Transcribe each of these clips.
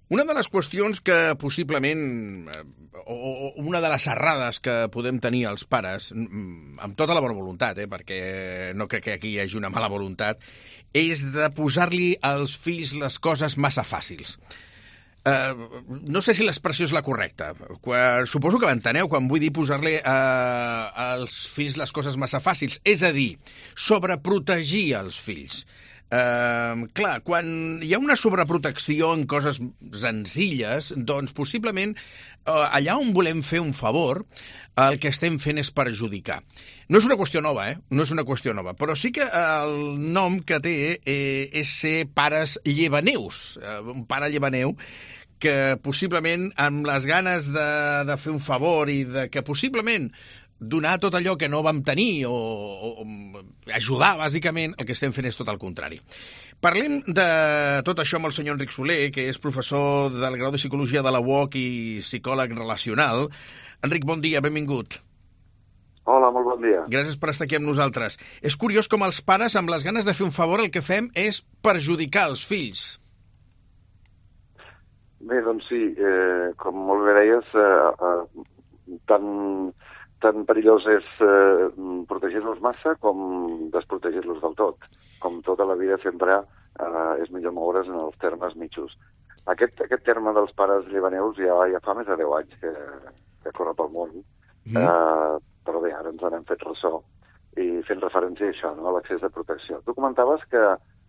Una de les qüestions que possiblement, o una de les errades que podem tenir els pares, amb tota la bona voluntat, perquè no crec que aquí hi hagi una mala voluntat, és de posar-li als fills les coses massa fàcils. No sé si l'expressió és la correcta. Suposo que m'enteneu quan vull dir posar-li als fills les coses massa fàcils. És a dir, sobreprotegir els fills. Clar, quan hi ha una sobreprotecció en coses senzilles, doncs possiblement allà on volem fer un favor, el que estem fent és perjudicar. No és una qüestió nova, No és una qüestió nova, però sí que el nom que té és ser pares llevaneus, un pare llevaneu que possiblement amb les ganes de fer un favor i de que possiblement donar tot allò que no vam tenir o ajudar, bàsicament, el que estem fent és tot el contrari. Parlem de tot això amb el senyor Enric Soler, que és professor del grau de Psicologia de la UOC i psicòleg relacional. Enric, bon dia, benvingut. Hola, molt bon dia. Gràcies per estar aquí amb nosaltres. És curiós com els pares, amb les ganes de fer un favor, el que fem és perjudicar els fills. Bé, doncs sí, com molt bé deies, tan perillós és protegir-los massa com desprotegir-los del tot. Com tota la vida sempre és millor moure's en els termes mitjos. Aquest terme dels pares llevaneus ja fa més de 10 anys que corre pel món, però bé, ara ens n'hem fet ressò i fent referència a això, no? A l'accés de protecció. Tu comentaves que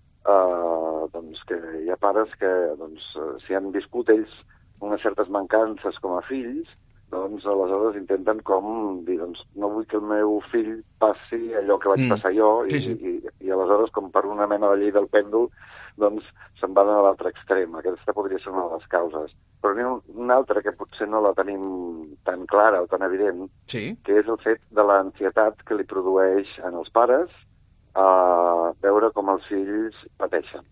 hi ha pares que si han viscut ells unes certes mancances com a fills, doncs aleshores intenten com dir, no vull que el meu fill passi allò que vaig passar jo, i aleshores, com per una mena de llei del pèndol, doncs se'n van a l'altre extrem. Aquesta podria ser una de les causes. Però n'hi ha una altra que potser no la tenim tan clara o tan evident, que és el fet de l'ansietat que li produeix en els pares veure com els fills pateixen.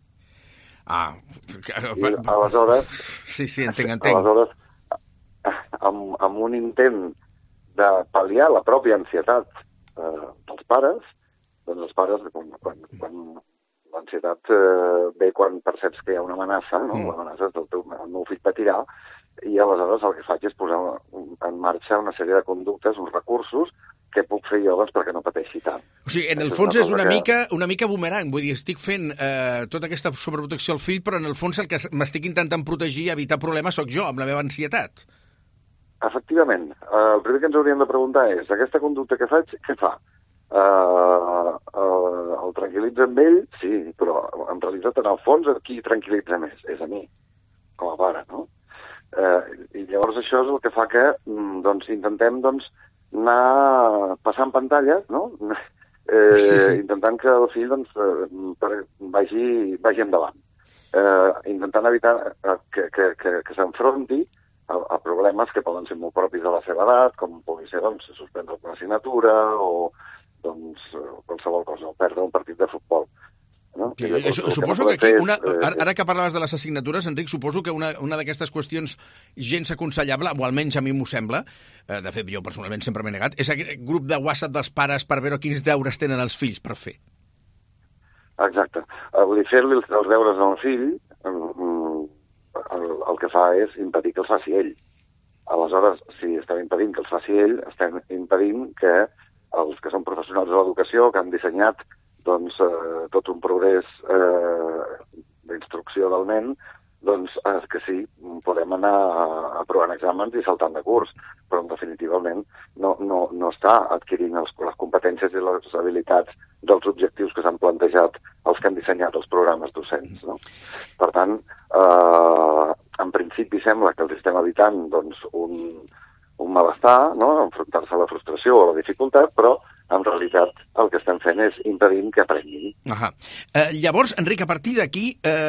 I aleshores... Sí, entenc. Aleshores, amb un intent de pal·liar la pròpia ansietat dels pares, doncs els pares, quan l'ansietat ve quan perceps que hi ha una amenaça, no? L'amenaça és el meu fill patirà, i aleshores el que faig és posar en marxa una sèrie de conductes, uns recursos, que puc fer jo perquè no pateixi tant. O sigui, en el fons és una mica bumerang, vull dir, estic fent tota aquesta sobreprotecció al fill, però en el fons el que m'estic intentant protegir i evitar problemes sóc jo, amb la meva ansietat. Efectivament. El primer que ens hauríem de preguntar és, aquesta conducta que faig, què fa? El tranquil·litza amb ell? Sí, però en realitat, en el fons, qui tranquil·litza més? És a mi, com a pare, no? I llavors això és el que fa que intentem anar passant pantalles, no? Intentant que el fill vagi endavant. Intentant evitar que s'enfronti a problemes que poden ser molt propis de la seva edat, com pugui ser suspendre una assignatura o qualsevol cosa, o perdre un partit de futbol. No? Suposo que aquí, ara que parlaves de les assignatures, Enric, suposo que una d'aquestes qüestions gens aconsellable, o almenys a mi m'ho sembla, de fet jo personalment sempre m'he negat, és aquest grup de WhatsApp dels pares per veure quins deures tenen els fills per fer. Exacte. Fer-li els deures al fill el que fa és impedir que els faci ell. Aleshores, si estem impedint que els faci ell, estem impedint que els que són professionals de l'educació, que han dissenyat tot un progrés d'instrucció del nen, que sí, podem anar aprovant exàmens i saltant de curs, però definitivament no està adquirint les competències i les habilitats dels objectius que s'han plantejat els que han dissenyat els programes docents. No? Per tant, en principi sembla que els estem evitant un malestar, no? Enfrontar-se a la frustració o a la dificultat, però en realitat el que estem fent és impedint que aprenguin. Llavors, Enric, a partir d'aquí,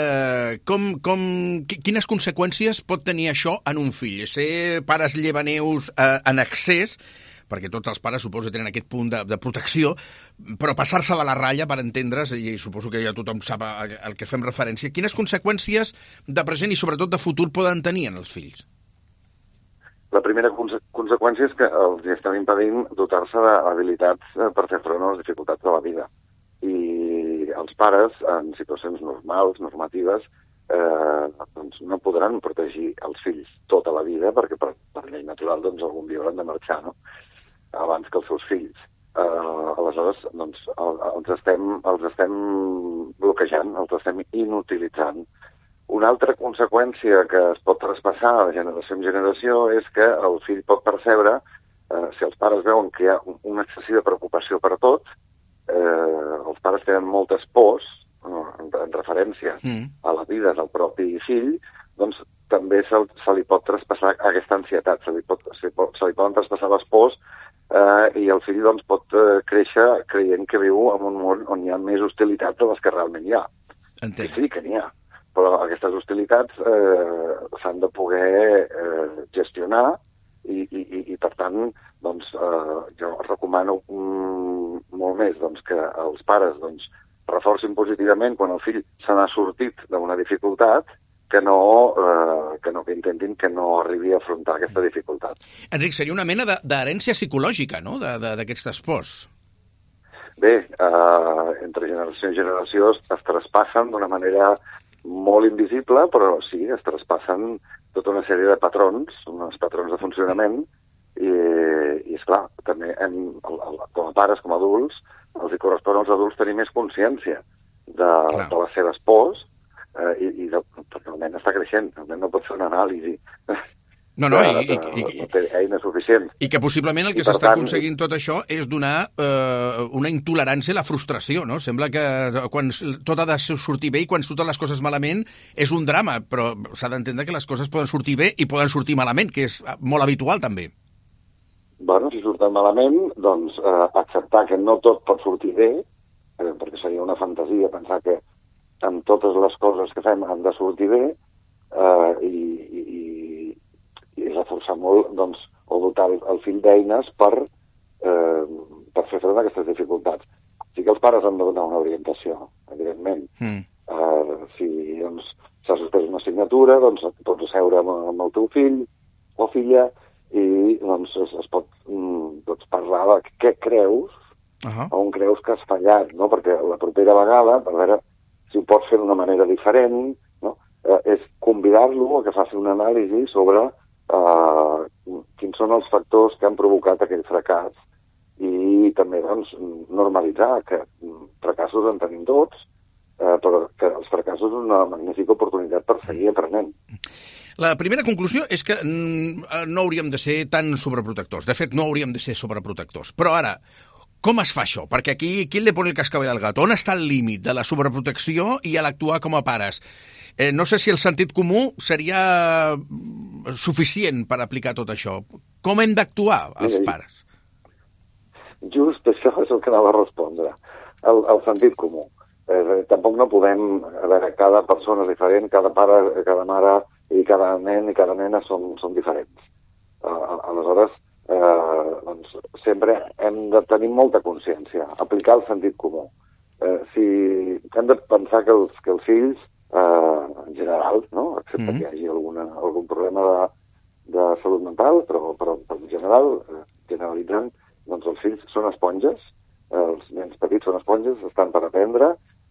quines conseqüències pot tenir això en un fill? Ser pares llevaneus en excés, perquè tots els pares suposo tenen aquest punt de protecció, però passar-se de la ratlla, per entendre's, i suposo que ja tothom sap al que fem referència, quines conseqüències de present i sobretot de futur poden tenir en els fills? La primera conseqüència és que els estem impedint dotar-se d'habilitats per fer front a les dificultats de la vida. I els pares, en situacions normals, normatives, doncs no podran protegir els fills tota la vida, perquè per llei natural doncs algun dia hauran de marxar, no? Abans que els seus fills. Aleshores, doncs, els estem bloquejant, els estem inutilitzant. Una altra conseqüència que es pot traspassar de generació en generació és que el fill pot percebre, si els pares veuen que hi ha una excessiva preocupació per tot, els pares tenen moltes pors, en referència a la vida del propi fill, doncs també se li pot traspassar aquesta ansietat, se li poden traspassar les pors, i el fill doncs, pot créixer creient que viu en un món on hi ha més hostilitats de les que realment hi ha. Entenc. Sí que n'hi ha, però aquestes hostilitats s'han de poder gestionar i per tant, doncs, jo recomano molt més doncs, que els pares doncs, reforcin positivament quan el fill se n'ha sortit d'una dificultat que intentin que no arribi a afrontar aquesta dificultat. Enric, seria una mena d'herència psicològica, no?, d'aquestes pors. Bé, entre generació i generació es traspassen d'una manera molt invisible, però sí, es traspassen tota una sèrie de patrons, uns patrons de funcionament, i esclar, també com a pares, com a adults, els hi correspon als adults tenir més consciència de les seves pors, perquè el nen està creixent, el nen no pot fer una anàlisi. No té eines suficients. I que possiblement el que s'està aconseguint tot això és donar una intolerància a la frustració, no? Sembla que quan tot ha de sortir bé i quan surten les coses malament és un drama, però s'ha d'entendre que les coses poden sortir bé i poden sortir malament, que és molt habitual també. Bueno, si surten malament, doncs acceptar que no tot pot sortir bé, perquè seria una fantasia pensar que amb totes les coses que fem han de sortir bé, i reforçar molt, doncs, o dotar el fill d'eines per fer front a aquestes dificultats. Sí que els pares han de donar una orientació, evidentment. Si doncs, s'ha suspès una assignatura, doncs pots asseure amb el teu fill o filla i doncs, es pot parlar de què creus, on creus que has fallat, no? Perquè la propera vegada, per veure si ho pots fer d'una manera diferent, no? És convidar-lo a que faci una anàlisi sobre quins són els factors que han provocat aquell fracàs i també doncs, normalitzar que fracassos en tenim tots, però que els fracassos són una magnífica oportunitat per seguir aprenent. La primera conclusió és que no hauríem de ser tan sobreprotectors. De fet, no hauríem de ser sobreprotectors. Però ara, com es fa això? Perquè aquí, qui le pone el cascabel al gat? On està el límit de la sobreprotecció i a l'actuar com a pares? No sé si el sentit comú seria suficient per aplicar tot això. Com hem d'actuar, els pares? Just això és el que anava a respondre. El sentit comú. Tampoc no podem... A veure, cada persona és diferent, cada pare, cada mare i cada nen i cada nena són diferents. Aleshores, doncs, sempre hem de tenir molta consciència, aplicar el sentit comú. Hem de pensar que els fills, en general, no? Excepte que hi hagi algun problema de salut mental, però en general, generalitzant, doncs els fills són esponges, els nens petits són esponges, estan per aprendre,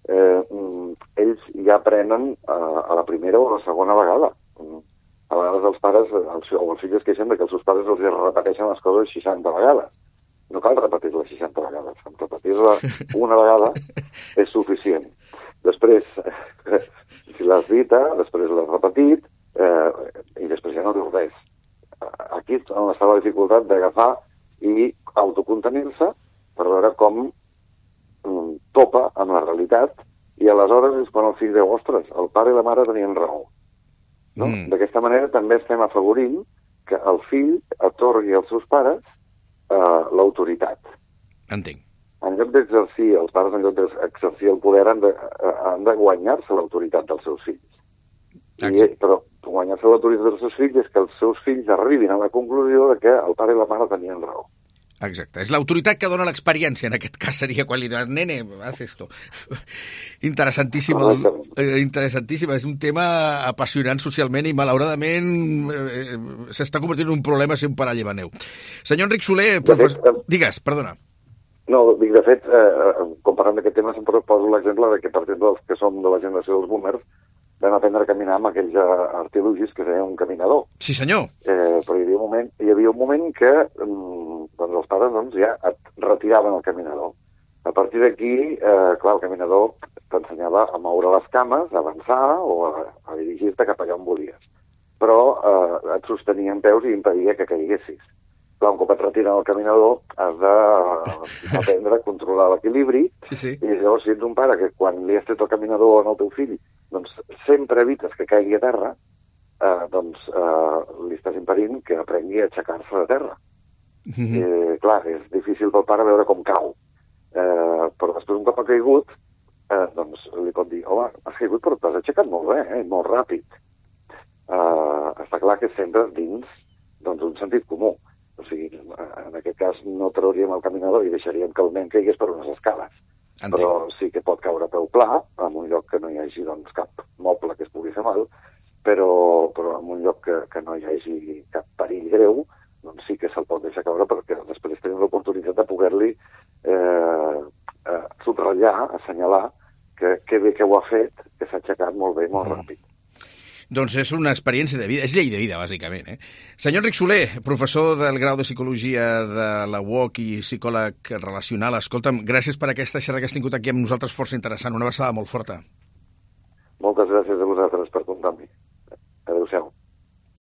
ells ja aprenen a la primera o a la segona vegada. A vegades els pares o els fills es queixen que els seus pares els repeteixen les coses 60 vegades. No cal repetir-les 60 vegades. Repetir-la una vegada és suficient. Després, si l'has dita, després l'has repetit i després ja no dius res. Aquí és on està la dificultat d'agafar i autocontenir-se per veure com topa amb la realitat i aleshores és quan el fill diu, ostres, el pare i la mare tenien raó. No? D'aquesta manera també estem afavorint que el fill atorgui als seus pares l'autoritat. Entenc. En lloc d'exercir, els pares en lloc d'exercir el poder han de guanyar-se l'autoritat dels seus fills. Però guanyar-se l'autoritat dels seus fills és que els seus fills arribin a la conclusió de que el pare i la mare tenien raó. Exacte. És l'autoritat que dona l'experiència. En aquest cas seria quan li diuen, nene, haz esto. Interessantíssim. Interessantíssim. És un tema apassionant socialment i malauradament s'està convertint en un problema ser un pare llevaneu. Senyor Enric Soler, digues, perdona. No, dic, de fet, quan parlem d'aquest tema sempre poso l'exemple de que, per exemple, els que som de la generació dels boomers, vam aprendre a caminar amb aquells artilugis que es deia un caminador. Sí, senyor. Però hi havia un moment que doncs els pares ja et retiraven el caminador. A partir d'aquí, clar, el caminador t'ensenyava a moure les cames, a avançar o a dirigir-te cap allà on volies. Però et sostenia en peus i impedia que caiguessis. Clar, un cop et retiren el caminador, has d'aprendre a controlar l'equilibri, sí. I llavors si ets un pare que quan li has tret el caminador al teu fill, doncs sempre evites que caigui a terra, li estàs impedint que aprengui a aixecar-se de terra. Clar, és difícil pel pare veure com cau. Però després un cop ha caigut, li pot dir, home, has caigut però t'has aixecat molt bé, molt ràpid. Està clar que sempre dins un sentit comú. O sigui, en aquest cas no trauríem el caminador i deixaríem que el nen caigués per unes escales. Entenc. Però sí que pot caure a peu pla, en un lloc que no hi hagi cap moble que es pugui fer mal, però en un lloc que no hi hagi cap perill greu, doncs sí que se'l pot deixar caure perquè després tenim l'oportunitat de poder-li subratllar, assenyalar que bé que ho ha fet, que s'ha aixecat molt bé, molt ràpid. Doncs és una experiència de vida, és llei de vida, bàsicament. Senyor Enric Soler, professor del grau de Psicologia de la UOC i psicòleg relacional, escolta'm, gràcies per aquesta xerrada que has tingut aquí amb nosaltres, força interessant, una abraçada molt forta. Moltes gràcies a vosaltres per comptar amb mi. Adéu-siau.